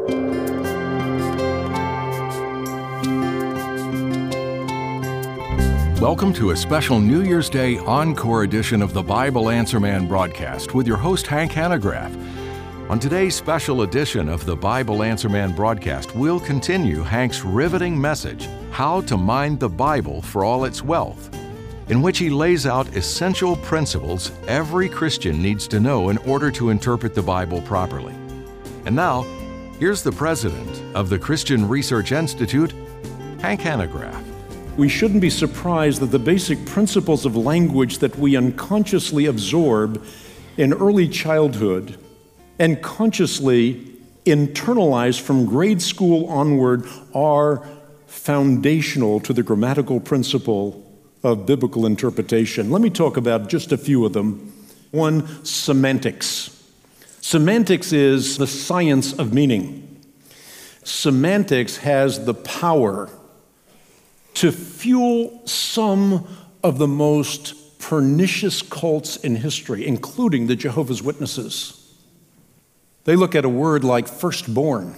Welcome to a special New Year's Day encore edition of the Bible Answer Man broadcast with your host, Hank Hanegraaff. On today's special edition of the Bible Answer Man broadcast, we'll continue Hank's riveting message, How to Mine the Bible for All Its Wealth, in which he lays out essential principles every Christian needs to know in order to interpret the Bible properly. And now, here's the president of the Christian Research Institute, Hank Hanegraaff. We shouldn't be surprised that the basic principles of language that we unconsciously absorb in early childhood and consciously internalize from grade school onward are foundational to the grammatical principle of biblical interpretation. Let me talk about just a few of them. One, semantics. Semantics is the science of meaning. Semantics has the power to fuel some of the most pernicious cults in history, including the Jehovah's Witnesses. They look at a word like firstborn,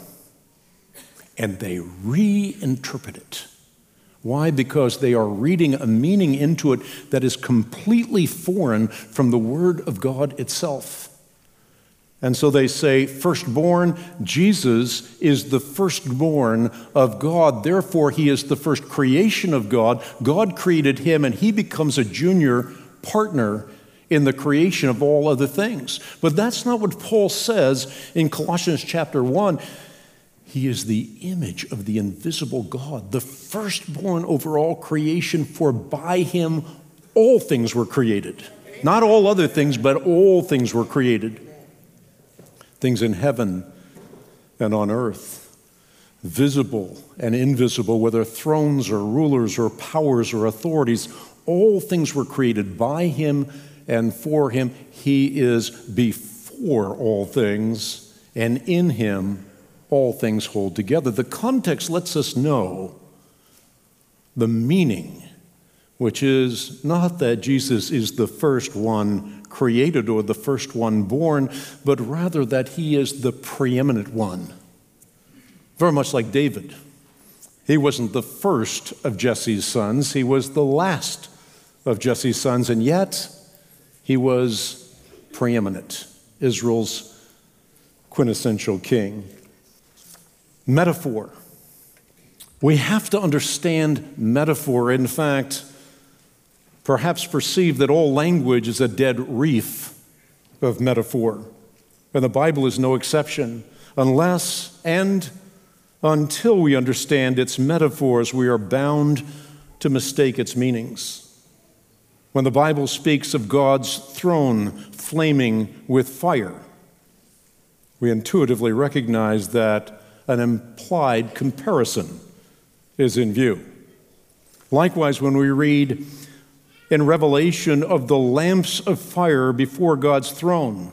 and they reinterpret it. Why? Because they are reading a meaning into it that is completely foreign from the Word of God itself. And so they say, firstborn, Jesus is the firstborn of God. Therefore, he is the first creation of God. God created him, and he becomes a junior partner in the creation of all other things. But that's not what Paul says in Colossians chapter 1. He is the image of the invisible God, the firstborn over all creation, for by him all things were created. Not all other things, but all things were created. Things in heaven and on earth, visible and invisible, whether thrones or rulers or powers or authorities, all things were created by him and for him. He is before all things, and in him all things hold together. The context lets us know the meaning, which is not that Jesus is the first one created or the first one born, but rather that he is the preeminent one. Very much like David. He wasn't the first of Jesse's sons, he was the last of Jesse's sons, and yet he was preeminent, Israel's quintessential king. Metaphor. We have to understand metaphor. In fact, perhaps perceive that all language is a dead reef of metaphor. And the Bible is no exception. Unless and until we understand its metaphors, we are bound to mistake its meanings. When the Bible speaks of God's throne flaming with fire, we intuitively recognize that an implied comparison is in view. Likewise, when we read in Revelation of the lamps of fire before God's throne,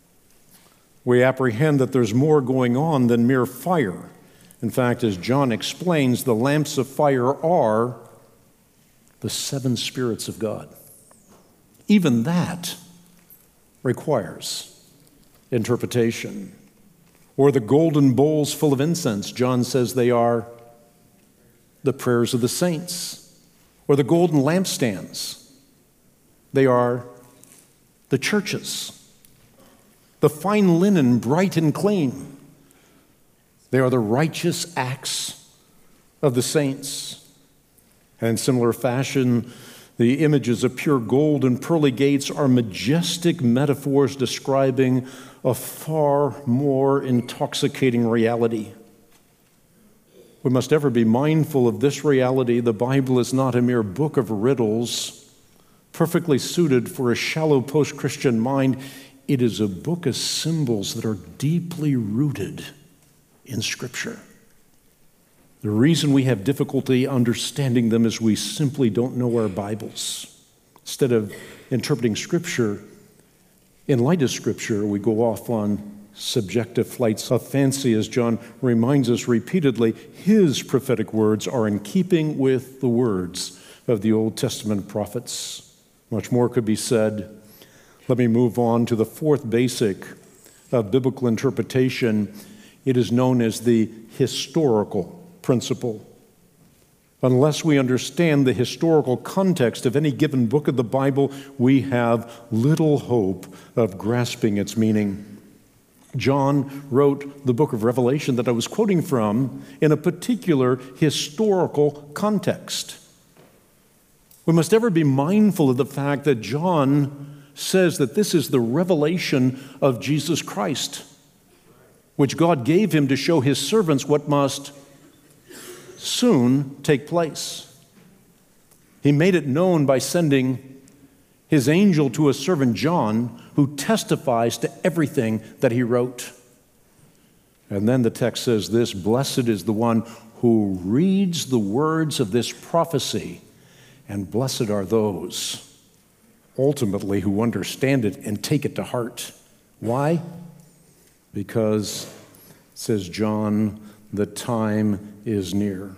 we apprehend that there's more going on than mere fire. In fact, as John explains, the lamps of fire are the seven spirits of God. Even that requires interpretation. Or the golden bowls full of incense, John says they are the prayers of the saints. Or the golden lampstands, they are the churches. The fine linen, bright and clean, they are the righteous acts of the saints. And in similar fashion, the images of pure gold and pearly gates are majestic metaphors describing a far more intoxicating reality. We must ever be mindful of this reality. The Bible is not a mere book of riddles, perfectly suited for a shallow post-Christian mind. It is a book of symbols that are deeply rooted in Scripture. The reason we have difficulty understanding them is we simply don't know our Bibles. Instead of interpreting Scripture in light of Scripture, we go off on subjective flights of fancy. As John reminds us repeatedly, his prophetic words are in keeping with the words of the Old Testament prophets. Much more could be said. Let me move on to the fourth basic of biblical interpretation It is known as the historical principle. Unless we understand the historical context of any given book of the Bible, we have little hope of grasping its meaning. John wrote the book of Revelation that I was quoting from in a particular historical context. We must ever be mindful of the fact that John says that this is the revelation of Jesus Christ, which God gave him to show his servants what must soon take place. He made it known by sending his angel to a servant John, who testifies to everything that he wrote. And then the text says this: blessed is the one who reads the words of this prophecy, and blessed are those ultimately who understand it and take it to heart. Why? Because, says John, the time is near.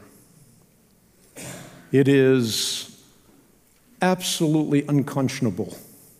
It is absolutely unconscionable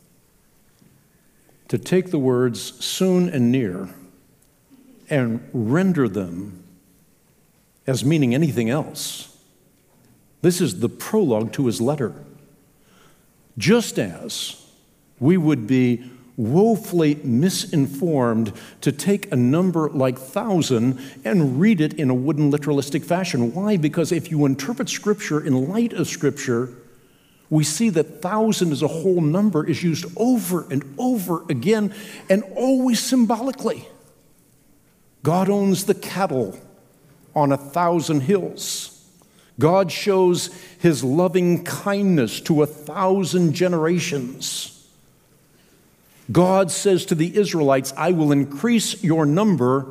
to take the words soon and near and render them as meaning anything else. This is the prologue to his letter. Just as we would be woefully misinformed to take a number like 1,000 and read it in a wooden literalistic fashion. Why? Because if you interpret Scripture in light of Scripture, we see that 1,000 as a whole number is used over and over again, and always symbolically. God owns the cattle on 1,000 hills. God shows his loving kindness to 1,000 generations. God says to the Israelites, I will increase your number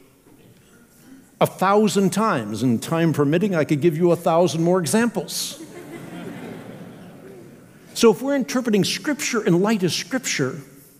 1,000 times. And time permitting, I could give you 1,000 more examples. So if we're interpreting Scripture in light of Scripture,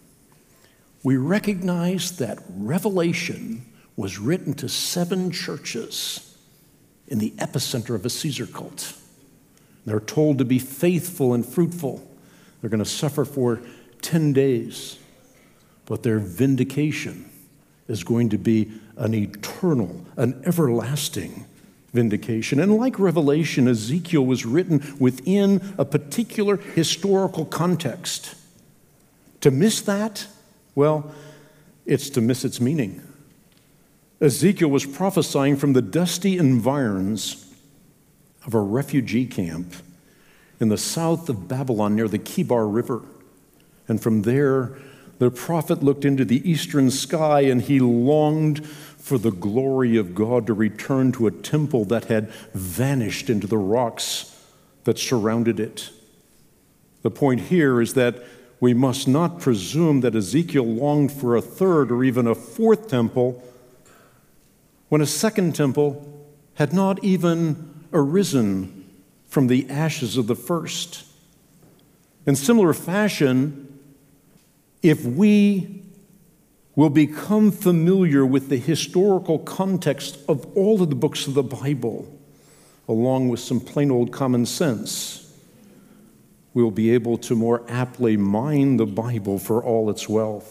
we recognize that Revelation was written to 7 churches in the epicenter of a Caesar cult. They're told to be faithful and fruitful. They're going to suffer for 10 days, but their vindication is going to be an eternal, an everlasting vindication. And like Revelation, Ezekiel was written within a particular historical context. To miss that, well, it's to miss its meaning. Ezekiel was prophesying from the dusty environs of a refugee camp in the south of Babylon near the Kibar River. And from there, the prophet looked into the eastern sky, and he longed for the glory of God to return to a temple that had vanished into the rocks that surrounded it. The point here is that we must not presume that Ezekiel longed for a third or even a fourth temple when a second temple had not even arisen from the ashes of the first. In similar fashion, if we will become familiar with the historical context of all of the books of the Bible, along with some plain old common sense, we'll be able to more aptly mine the Bible for all its wealth.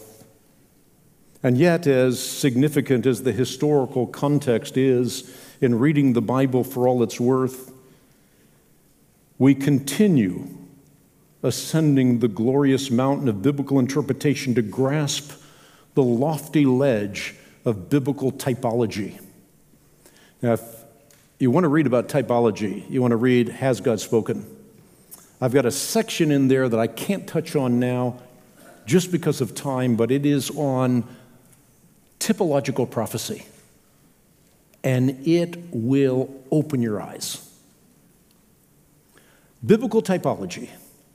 And yet, as significant as the historical context is in reading the Bible for all its worth, we continue ascending the glorious mountain of biblical interpretation to grasp the lofty ledge of biblical typology. Now, if you want to read about typology, you want to read Has God Spoken? I've got a section in there that I can't touch on now just because of time, but it is on typological prophecy. And it will open your eyes. Biblical typology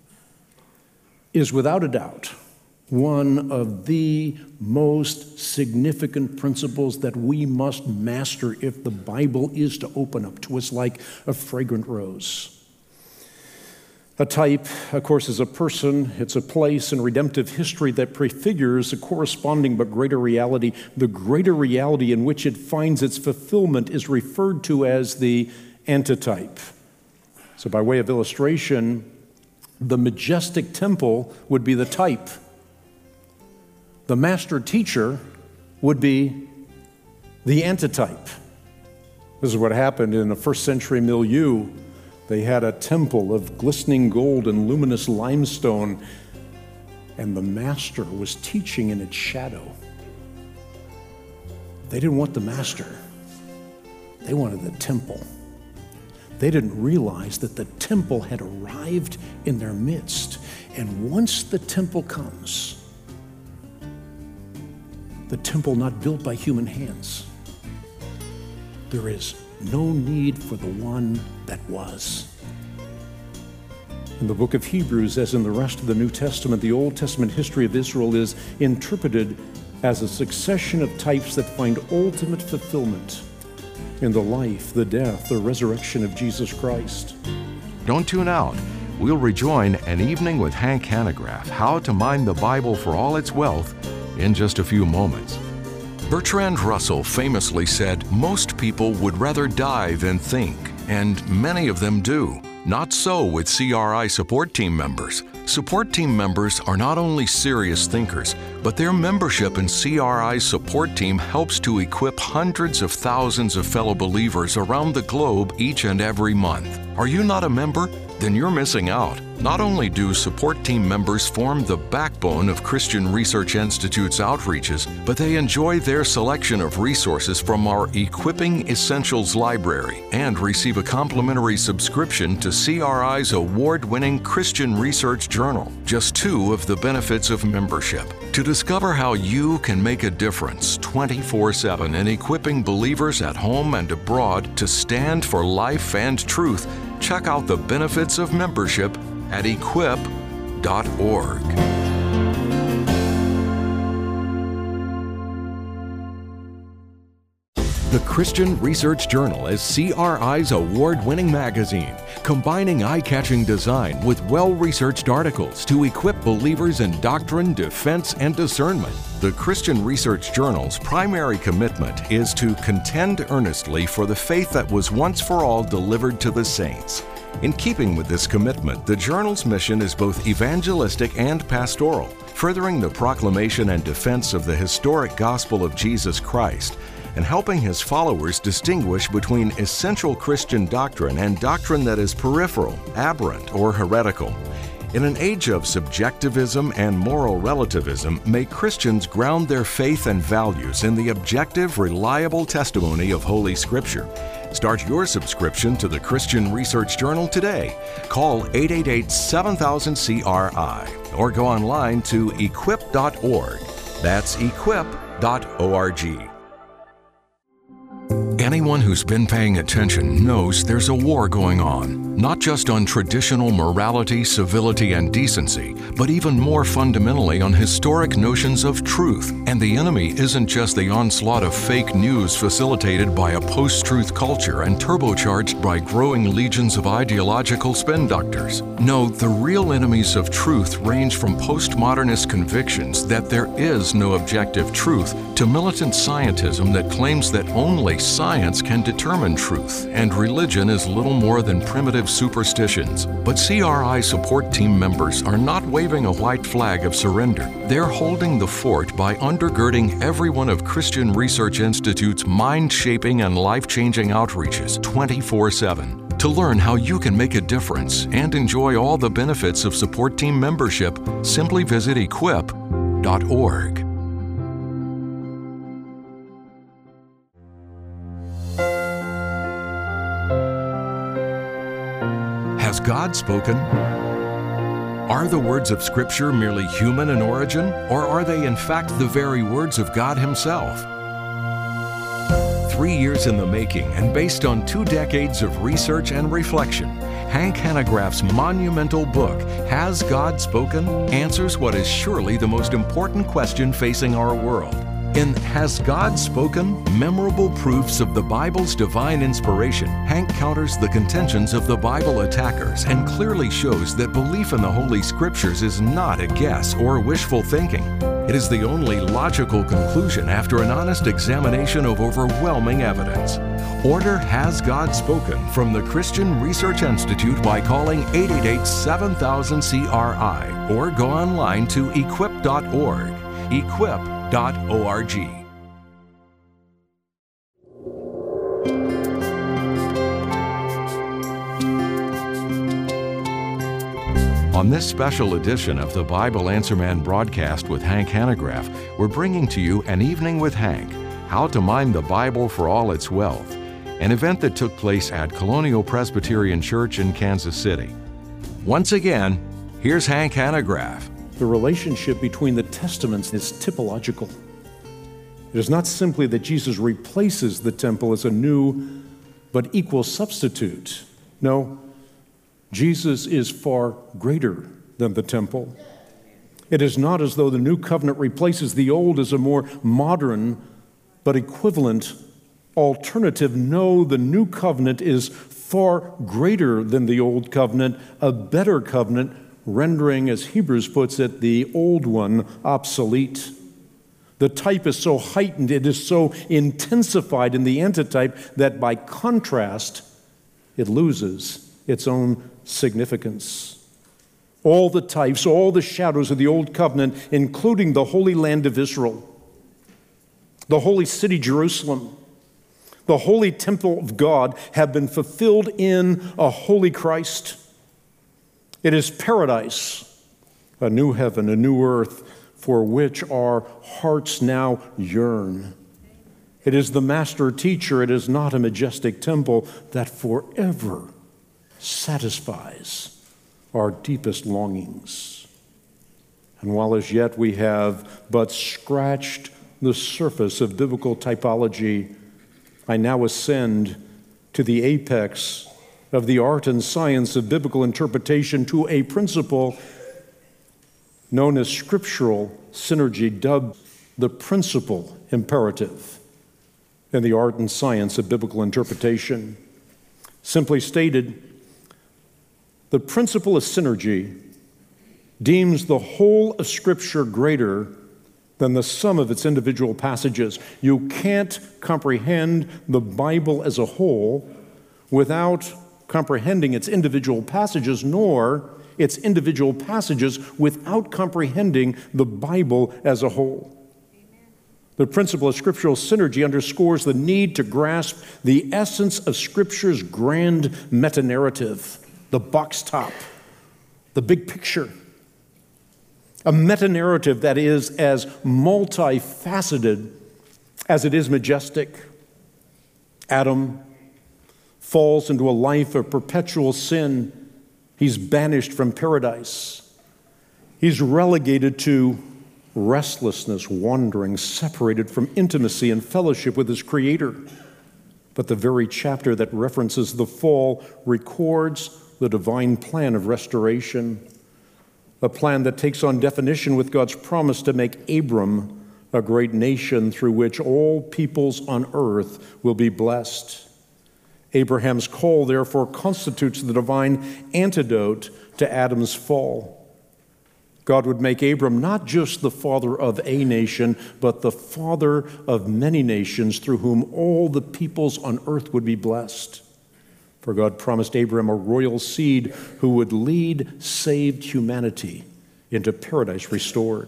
is without a doubt one of the most significant principles that we must master if the Bible is to open up to us like a fragrant rose. A type, of course, is a person, it's a place in redemptive history that prefigures a corresponding but greater reality. The greater reality in which it finds its fulfillment is referred to as the antitype. So by way of illustration, the majestic temple would be the type. The master teacher would be the antitype. This is what happened in a first century milieu. They had a temple of glistening gold and luminous limestone, and the master was teaching in its shadow. They didn't want the master. They wanted the temple. They didn't realize that the temple had arrived in their midst. And once the temple comes, the temple not built by human hands, there is no need for the one that was. In the book of Hebrews, as in the rest of the New Testament, the Old Testament history of Israel is interpreted as a succession of types that find ultimate fulfillment in the life, the death, the resurrection of Jesus Christ. Don't tune out. We'll rejoin An Evening with Hank Hanegraaff, How to Mine the Bible for All Its Wealth, in just a few moments. Bertrand Russell famously said, "Most people would rather die than think," and many of them do. Not so with CRI support team members. Support team members are not only serious thinkers, but their membership in CRI's support team helps to equip hundreds of thousands of fellow believers around the globe each and every month. Are you not a member? Then you're missing out. Not only do support team members form the backbone of Christian Research Institute's outreaches, but they enjoy their selection of resources from our Equipping Essentials library and receive a complimentary subscription to CRI's award-winning Christian Research Journal, just two of the benefits of membership. To discover how you can make a difference 24/7 in equipping believers at home and abroad to stand for life and truth, check out the benefits of membership at equip.org. The Christian Research Journal is CRI's award-winning magazine, combining eye-catching design with well-researched articles to equip believers in doctrine, defense, and discernment. The Christian Research Journal's primary commitment is to contend earnestly for the faith that was once for all delivered to the saints. In keeping with this commitment, the journal's mission is both evangelistic and pastoral, furthering the proclamation and defense of the historic gospel of Jesus Christ, and helping his followers distinguish between essential Christian doctrine and doctrine that is peripheral, aberrant, or heretical. In an age of subjectivism and moral relativism, may Christians ground their faith and values in the objective, reliable testimony of Holy Scripture. Start your subscription to the Christian Research Journal today. Call 888-7000-CRI or go online to equip.org. That's equip.org. Anyone who's been paying attention knows there's a war going on, not just on traditional morality, civility, and decency, but even more fundamentally on historic notions of truth. And the enemy isn't just the onslaught of fake news facilitated by a post-truth culture and turbocharged by growing legions of ideological spin doctors. No, the real enemies of truth range from postmodernist convictions that there is no objective truth to militant scientism that claims that only science can determine truth, and religion is little more than primitive superstitions. But CRI support team members are not waving a white flag of surrender. They're holding the fort by undergirding every one of Christian Research Institute's mind-shaping and life-changing outreaches 24/7. To learn how you can make a difference and enjoy all the benefits of support team membership, simply visit equip.org. Has God spoken? Are the words of Scripture merely human in origin, or are they in fact the very words of God Himself? 3 years in the making and based on 2 decades of research and reflection, Hank Hanegraaff's monumental book, Has God Spoken?, answers what is surely the most important question facing our world. In Has God Spoken? Memorable Proofs of the Bible's Divine Inspiration, Hank counters the contentions of the Bible attackers and clearly shows that belief in the Holy Scriptures is not a guess or wishful thinking. It is the only logical conclusion after an honest examination of overwhelming evidence. Order Has God Spoken from the Christian Research Institute by calling 888-7000-CRI or go online to equip.org. Equip.org. On this special edition of the Bible Answer Man broadcast with Hank Hanegraaff, we're bringing to you An Evening with Hank, How to Mine the Bible for All Its Wealth, an event that took place at Colonial Presbyterian Church in Kansas City. Once again, here's Hank Hanegraaff. The relationship between the Testaments is typological. It is not simply that Jesus replaces the temple as a new but equal substitute. No, Jesus is far greater than the temple. It is not as though the new covenant replaces the old as a more modern but equivalent alternative. No, the new covenant is far greater than the old covenant, a better covenant, rendering, as Hebrews puts it, the old one obsolete. The type is so heightened, it is so intensified in the antitype that by contrast, it loses its own significance. All the types, all the shadows of the Old Covenant, including the Holy Land of Israel, the holy city Jerusalem, the holy temple of God, have been fulfilled in a holy Christ. It is paradise, a new heaven, a new earth, for which our hearts now yearn. It is the master teacher, it is not a majestic temple that forever satisfies our deepest longings. And while as yet we have but scratched the surface of biblical typology, I now ascend to the apex of the art and science of biblical interpretation, to a principle known as scriptural synergy, dubbed the principal imperative in the art and science of biblical interpretation. Simply stated, the principle of synergy deems the whole of Scripture greater than the sum of its individual passages. You can't comprehend the Bible as a whole without comprehending its individual passages, nor its individual passages without comprehending the Bible as a whole. The principle of scriptural synergy underscores the need to grasp the essence of Scripture's grand meta-narrative, the box top, the big picture. A meta-narrative that is as multifaceted as it is majestic. Adam falls into a life of perpetual sin. He's banished from paradise. He's relegated to restlessness, wandering, separated from intimacy and fellowship with his Creator. But the very chapter that references the fall records the divine plan of restoration, a plan that takes on definition with God's promise to make Abram a great nation through which all peoples on earth will be blessed. Abraham's call, therefore, constitutes the divine antidote to Adam's fall. God would make Abram not just the father of a nation, but the father of many nations through whom all the peoples on earth would be blessed. For God promised Abram a royal seed who would lead saved humanity into paradise restored.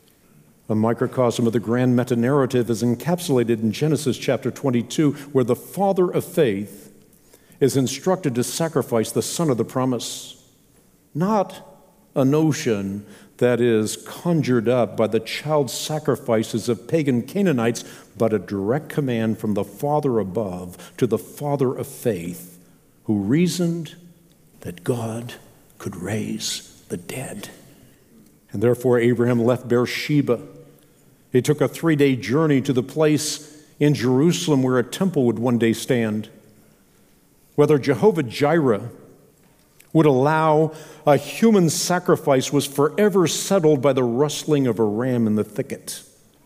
A microcosm of the grand meta-narrative is encapsulated in Genesis chapter 22, where the father of faith is instructed to sacrifice the son of the promise. Not a notion that is conjured up by the child sacrifices of pagan Canaanites, but a direct command from the Father above to the father of faith, who reasoned that God could raise the dead. And therefore Abraham left Beersheba. He took a 3-day journey to the place in Jerusalem where a temple would one day stand. Whether Jehovah-Jireh would allow a human sacrifice was forever settled by the rustling of a ram in the thicket.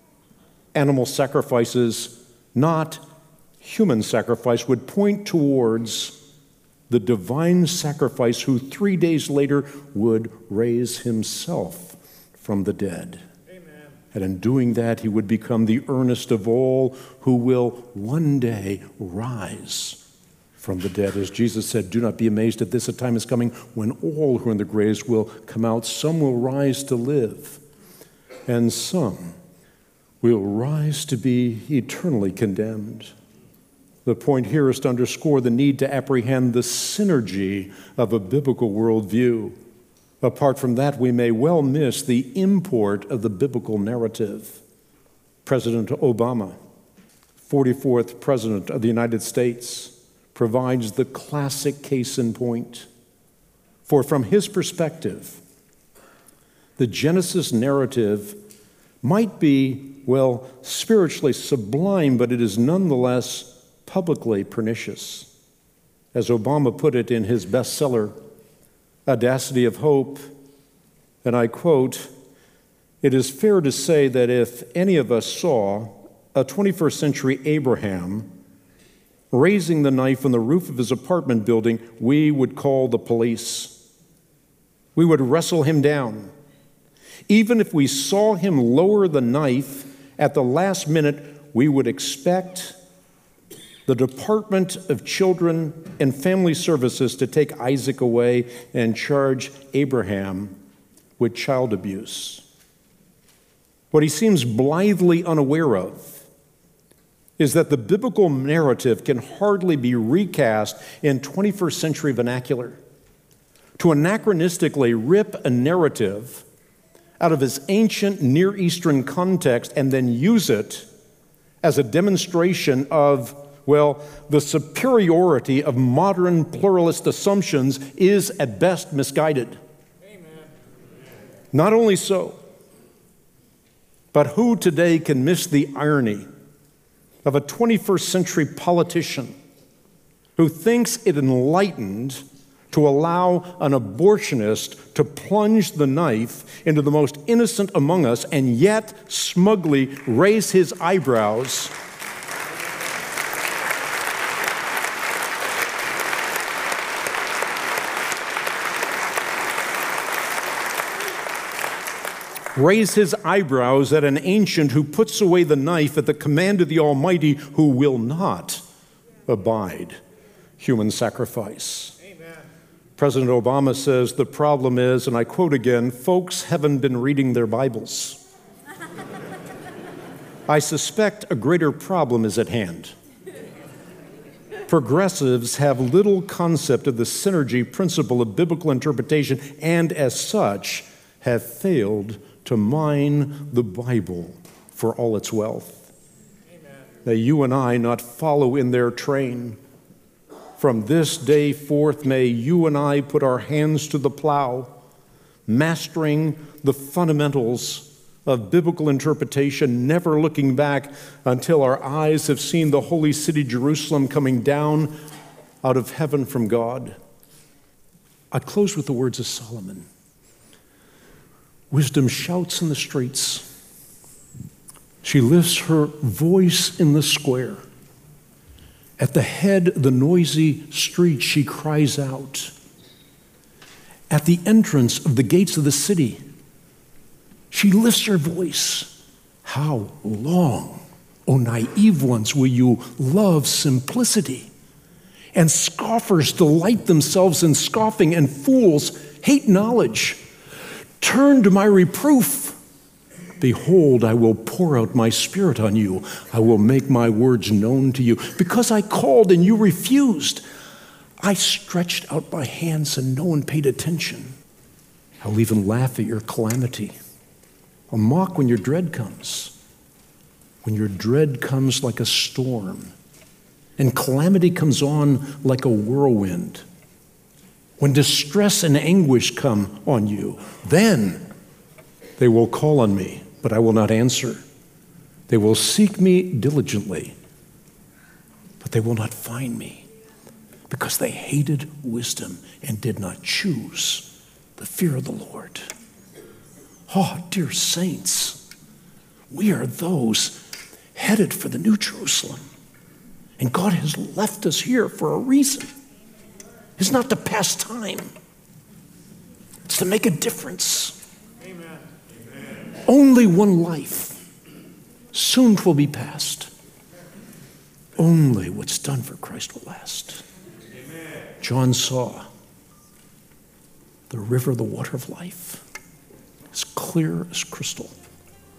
Animal sacrifices, not human sacrifice, would point towards the divine sacrifice who 3 days later would raise himself from the dead. Amen. And in doing that, he would become the earnest of all who will one day rise from the dead. As Jesus said, do not be amazed at this, a time is coming when all who are in the graves will come out. Some will rise to live, and some will rise to be eternally condemned. The point here is to underscore the need to apprehend the synergy of a biblical worldview. Apart from that, we may well miss the import of the biblical narrative. President Obama, 44th President of the United States, provides the classic case in point. For from his perspective, the Genesis narrative might be, well, spiritually sublime, but it is nonetheless publicly pernicious. As Obama put it in his bestseller, Audacity of Hope, and I quote, "It is fair to say that if any of us saw a 21st century Abraham raising the knife on the roof of his apartment building, we would call the police. We would wrestle him down. Even if we saw him lower the knife at the last minute, we would expect the Department of Children and Family Services to take Isaac away and charge Abraham with child abuse." What he seems blithely unaware of is that the biblical narrative can hardly be recast in 21st century vernacular. To anachronistically rip a narrative out of its ancient Near Eastern context and then use it as a demonstration of, well, the superiority of modern pluralist assumptions is at best misguided. Amen. Not only so, but who today can miss the irony of a 21st century politician who thinks it enlightened to allow an abortionist to plunge the knife into the most innocent among us and yet smugly raise his eyebrows at an ancient who puts away the knife at the command of the Almighty, who will not abide human sacrifice. Amen. President Obama says the problem is, and I quote again, "Folks haven't been reading their Bibles." I suspect a greater problem is at hand. Progressives have little concept of the synergy principle of biblical interpretation and, as such, have failed to mine the Bible for all its wealth. Amen. May you and I not follow in their train. From this day forth, may you and I put our hands to the plow, mastering the fundamentals of biblical interpretation, never looking back until our eyes have seen the holy city Jerusalem coming down out of heaven from God. I close with the words of Solomon. Wisdom shouts in the streets. She lifts her voice in the square. At the head of the noisy street, she cries out. At the entrance of the gates of the city, she lifts her voice. How long, O naive ones, will you love simplicity? And scoffers delight themselves in scoffing, and fools hate knowledge. Turn to my reproof. Behold, I will pour out my spirit on you. I will make my words known to you. Because I called and you refused, I stretched out my hands and no one paid attention. I'll even laugh at your calamity. I'll mock when your dread comes. When your dread comes like a storm, and calamity comes on like a whirlwind. When distress and anguish come on you, then they will call on me, but I will not answer. They will seek me diligently, but they will not find me, because they hated wisdom and did not choose the fear of the Lord. Oh, dear saints, we are those headed for the New Jerusalem, and God has left us here for a reason. It's not to pass time. It's to make a difference. Amen. Only one life. Soon 'twill be past. Only what's done for Christ will last. Amen. John saw the river, the water of life, as clear as crystal,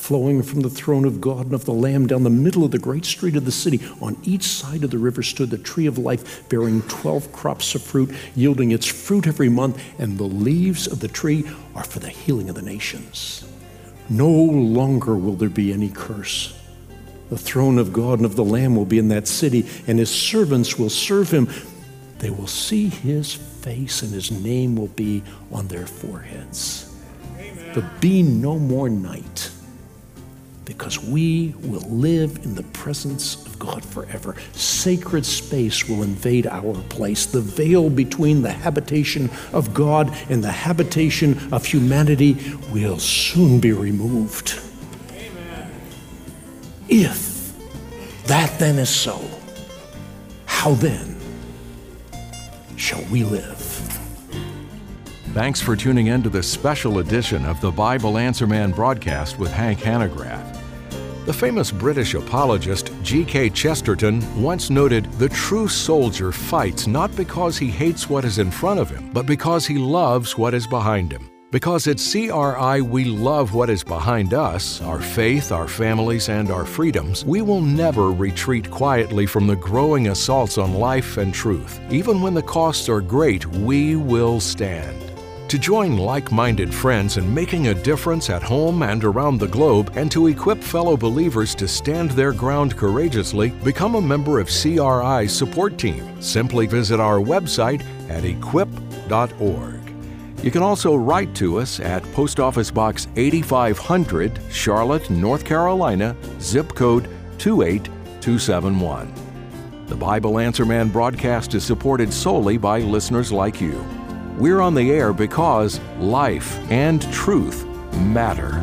flowing from the throne of God and of the Lamb down the middle of the great street of the city. On each side of the river stood the tree of life, bearing 12 crops of fruit, yielding its fruit every month, and the leaves of the tree are for the healing of the nations. No longer will there be any curse. The throne of God and of the Lamb will be in that city, and his servants will serve him. They will see his face, and his name will be on their foreheads. There'll be no more night, because we will live in the presence of God forever. Sacred space will invade our place. The veil between the habitation of God and the habitation of humanity will soon be removed. Amen. If that then is so, how then shall we live? Thanks for tuning in to this special edition of the Bible Answer Man broadcast with Hank Hanegraaff. The famous British apologist G.K. Chesterton once noted, "The true soldier fights not because he hates what is in front of him, but because he loves what is behind him." Because at CRI we love what is behind us, our faith, our families, and our freedoms, we will never retreat quietly from the growing assaults on life and truth. Even when the costs are great, we will stand. To join like-minded friends in making a difference at home and around the globe, and to equip fellow believers to stand their ground courageously, become a member of CRI's support team. Simply visit our website at equip.org. You can also write to us at Post Office Box 8500, Charlotte, North Carolina, zip code 28271. The Bible Answer Man broadcast is supported solely by listeners like you. We're on the air because life and truth matter.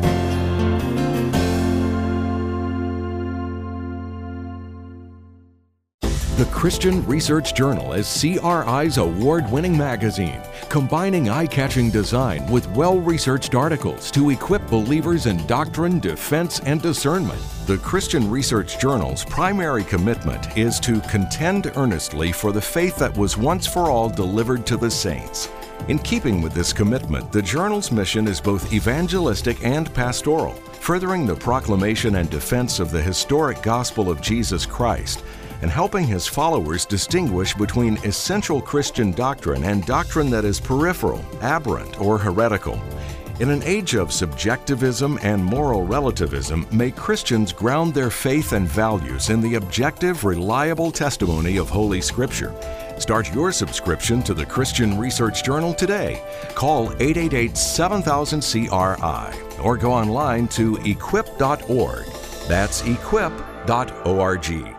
The Christian Research Journal is CRI's award-winning magazine, combining eye-catching design with well-researched articles to equip believers in doctrine, defense, and discernment. The Christian Research Journal's primary commitment is to contend earnestly for the faith that was once for all delivered to the saints. In keeping with this commitment, the journal's mission is both evangelistic and pastoral, furthering the proclamation and defense of the historic gospel of Jesus Christ, and helping his followers distinguish between essential Christian doctrine and doctrine that is peripheral, aberrant, or heretical. In an age of subjectivism and moral relativism, may Christians ground their faith and values in the objective, reliable testimony of Holy Scripture. Start your subscription to the Christian Research Journal today. Call 888-7000-CRI or go online to equip.org. That's equip.org.